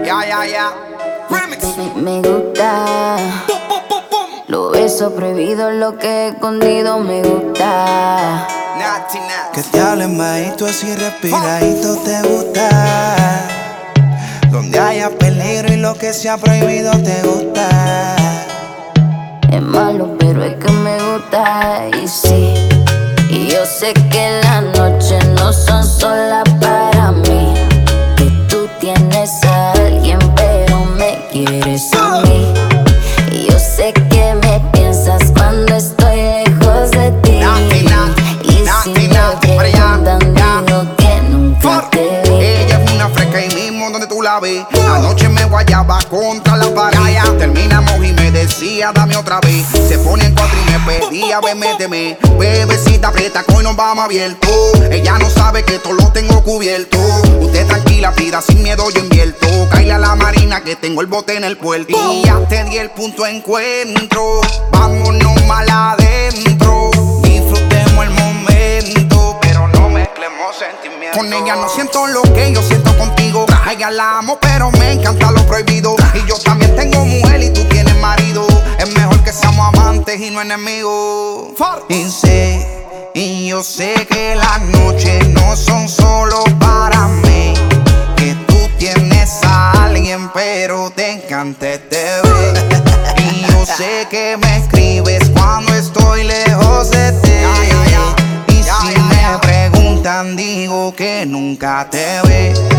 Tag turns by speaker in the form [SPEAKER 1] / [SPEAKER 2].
[SPEAKER 1] Ya. Remix.
[SPEAKER 2] Me gusta. Los besos prohibidos, lo que he escondido me gusta.
[SPEAKER 3] Que te hablen bajito así respiradito te gusta. Donde haya peligro y lo que sea prohibido te gusta.
[SPEAKER 2] Es malo, pero es que me gusta. Y sí, y yo sé que las noches no son solas para mí. Que tú tienes a alguien, pero me quieres a mí. Y yo sé que me piensas cuando estoy lejos de ti. Y si me preguntan, digo que nunca te vi.
[SPEAKER 1] Ella es una fresca y mismo donde tú la ves. Anoche me guayaba contra la pared. Terminamos y me decía dame otra vez. Se pone en cuatro y me pedía ve, méteme. Bebecita aprieta que hoy nos vamos abierto. Ella no sabe que todo lo tengo cubierto. Usted tranquila, pida sin miedo yo invierto. Cáile a la marina que tengo el bote en el puerto. Y ya te di el punto de encuentro. Vámonos mal adentro. Disfrutemos el momento, pero no mezclemos sentimientos. Con ella no siento lo que yo siento contigo. A ella la amo, pero me encanta lo prohibido. Y yo también tengo mujer y tú tienes marido. Es mejor que seamos amantes y no enemigos.
[SPEAKER 3] Y yo sé que las noches no son solo para mí. Que tú tienes a alguien, pero te encanta este bebé. Y yo sé que me escribes cuando estoy lejos de ti. Y si me preguntan, digo que nunca te ve.